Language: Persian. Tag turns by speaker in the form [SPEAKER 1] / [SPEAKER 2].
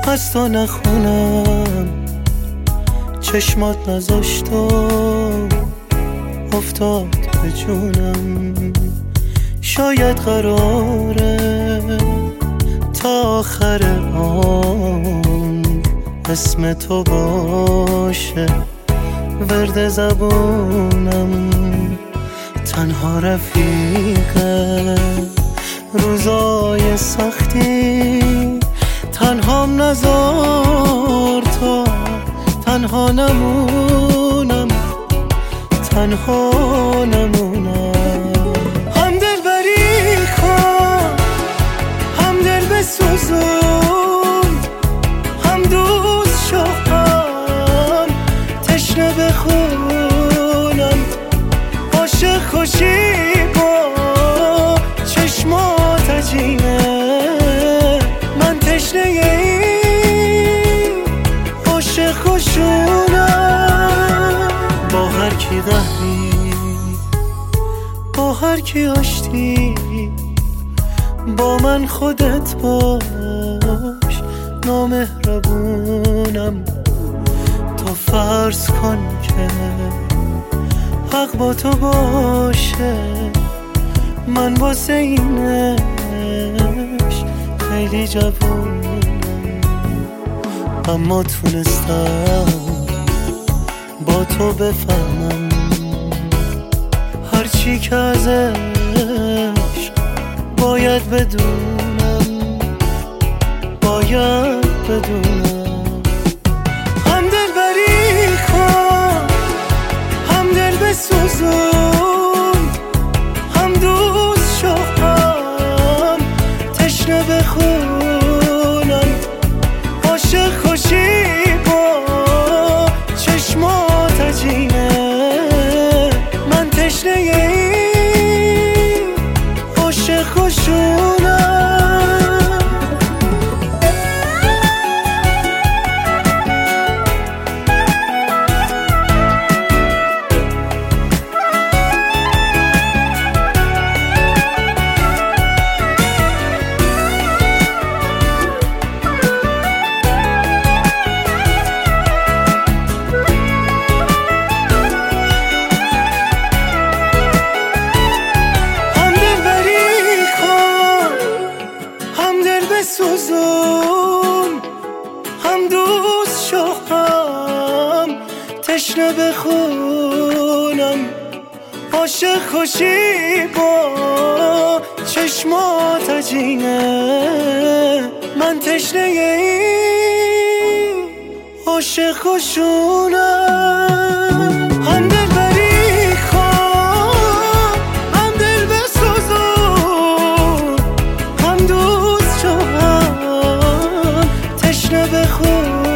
[SPEAKER 1] از تو نخونم، چشمات نذاشت و افتاد به جونم. شاید قراره تا آخر عمر اسم تو باشه ورد زبونم. تنها رفیقه روزای سختی، تنهام نذار تا تنها نمونم، تنها نمونم. هم دل بری کن، هم دل بسوزون، هم دوست شو، هم تشنه بخونم. عاشق خوشی با چشمات عجینه، من تشنه این عاشق خوشونم. با هر کی قهری، با هر کی آشتی، با من خودت باش، نامهربونم. تو فرض کن که حق با تو باشه، من واسه اینش خیلی جوونم. اما تونستم با تو بفهمم هرچی که ازش باید بدونم، باید بدونم. هم دل بری کن، هم دل بسوزون، هم دوست شو، هم تشنه بخونم. عاشق خوشی با چشمات عجینه، من تشنه این عاشق خوشونم. بسوزون، هم دوست شو، هم تشنه بخونم. عاشق خوشی با چشمات عجینه، من تشنه این عاشق خوشونم. هم دل بری کن، هم دل بسوزون، هم دوست شو، هم تشنه بخون.